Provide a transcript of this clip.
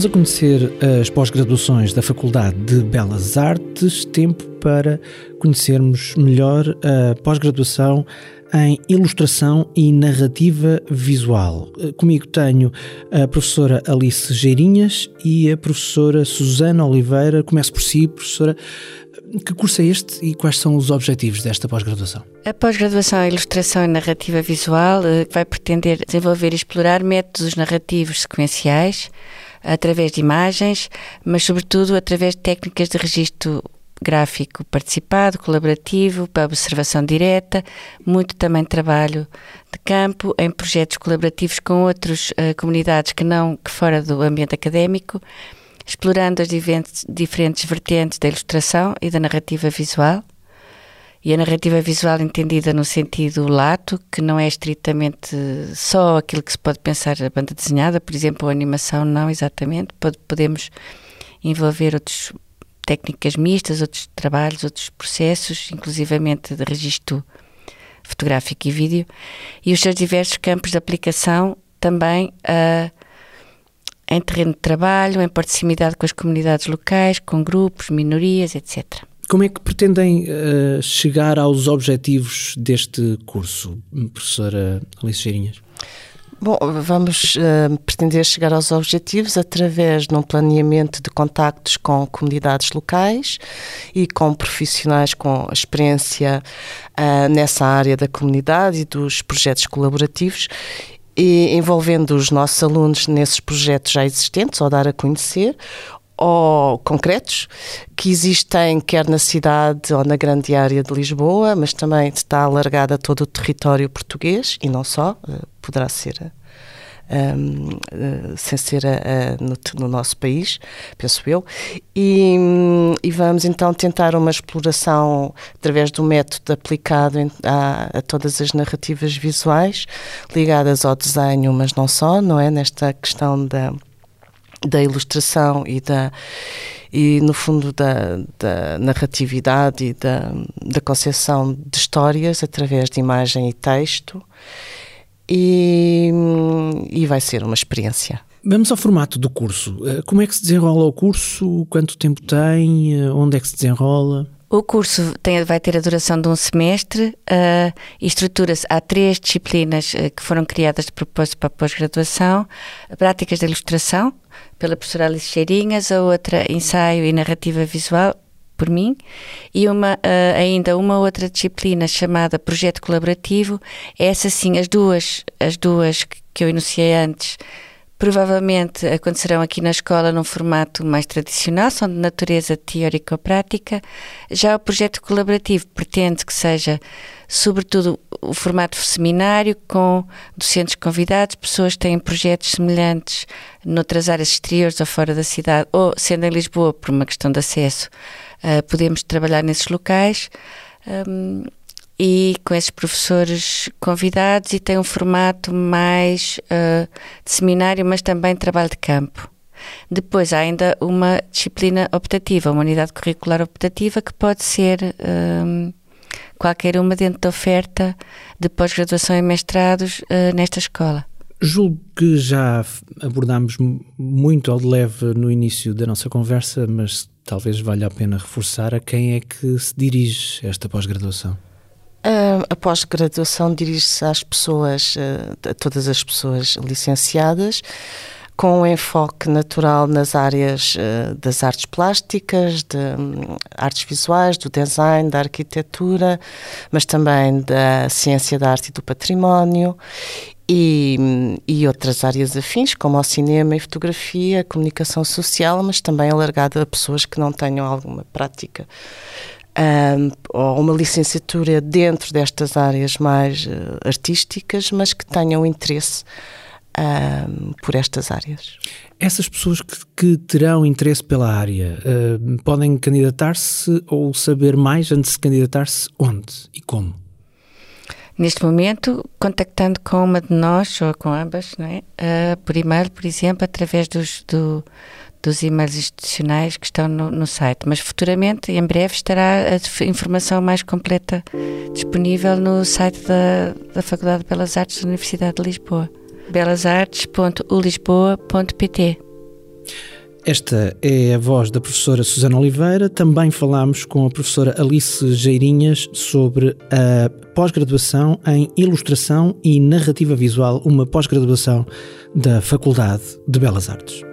Vamos a conhecer as pós-graduações da Faculdade de Belas Artes, tempo para conhecermos melhor a pós-graduação em Ilustração e Narrativa Visual. Comigo tenho a professora Alice Geirinhas e a professora Susana Oliveira. Começo por si, professora. Que curso é este e quais são os objetivos desta pós-graduação? A pós-graduação em Ilustração e Narrativa Visual vai pretender desenvolver e explorar métodos narrativos sequenciais através de imagens, mas sobretudo através de técnicas de registro gráfico participado, colaborativo, para observação direta, muito também trabalho de campo em projetos colaborativos com outras comunidades que fora do ambiente académico, explorando as diferentes vertentes da ilustração e da narrativa visual. E a narrativa visual entendida no sentido lato, que não é estritamente só aquilo que se pode pensar a banda desenhada, por exemplo, a animação não exatamente, podemos envolver outras técnicas mistas, outros trabalhos, outros processos, inclusivamente de registro fotográfico e vídeo, e os seus diversos campos de aplicação também em terreno de trabalho, em proximidade com as comunidades locais, com grupos, minorias, etc. Como é que pretendem chegar aos objetivos deste curso, professora Alice Geirinhas? Bom, vamos pretender chegar aos objetivos através de um planeamento de contactos com comunidades locais e com profissionais com experiência nessa área da comunidade e dos projetos colaborativos, e envolvendo os nossos alunos nesses projetos já existentes, ou dar a conhecer, ou concretos, que existem quer na cidade ou na grande área de Lisboa, mas também está alargada a todo o território português, e não só, poderá ser sem ser no nosso país, penso eu, e vamos então tentar uma exploração através do método aplicado a todas as narrativas visuais ligadas ao desenho, mas não só, não é? Nesta questão da ilustração e no fundo da narratividade e da concepção de histórias através de imagem e texto, e vai ser uma experiência. Vamos ao formato do curso. Como é que se desenrola o curso? Quanto tempo tem? Onde é que se desenrola? O curso vai ter a duração de um semestre e estrutura-se. Há 3 disciplinas que foram criadas de propósito para a pós-graduação: práticas de ilustração, pela professora Alice Geirinhas, a outra ensaio e narrativa visual, por mim, e ainda uma outra disciplina chamada projeto colaborativo. Essa sim, as duas que eu enunciei antes, provavelmente acontecerão aqui na escola num formato mais tradicional, são de natureza teórico-prática. Já o projeto colaborativo pretende que seja, sobretudo, o formato seminário, com docentes convidados, pessoas que têm projetos semelhantes noutras áreas exteriores ou fora da cidade, ou sendo em Lisboa, por uma questão de acesso, podemos trabalhar nesses locais. E com esses professores convidados, e tem um formato mais de seminário, mas também trabalho de campo. Depois há ainda uma disciplina optativa, uma unidade curricular optativa, que pode ser qualquer uma dentro da oferta de pós-graduação e mestrados nesta escola. Julgo que já abordámos muito ao de leve no início da nossa conversa, mas talvez valha a pena reforçar a quem é que se dirige esta pós-graduação. A pós-graduação dirige-se às pessoas, a todas as pessoas licenciadas, com um enfoque natural nas áreas das artes plásticas, de artes visuais, do design, da arquitetura, mas também da ciência da arte e do património, e outras áreas afins, como o cinema e fotografia, a comunicação social, mas também alargada a pessoas que não tenham alguma prática ou uma licenciatura dentro destas áreas mais artísticas, mas que tenham interesse por estas áreas. Essas pessoas que terão interesse pela área podem candidatar-se ou saber mais antes de se candidatar-se onde e como? Neste momento, contactando com uma de nós, ou com ambas, não é? Por e-mail, por exemplo, através dos e-mails institucionais que estão no site. Mas futuramente, em breve, estará a informação mais completa disponível no site da Faculdade de Belas Artes da Universidade de Lisboa. belasartes.ulisboa.pt. Esta é a voz da professora Susana Oliveira. Também falámos com a professora Alice Geirinhas sobre a pós-graduação em Ilustração e Narrativa Visual, uma pós-graduação da Faculdade de Belas Artes.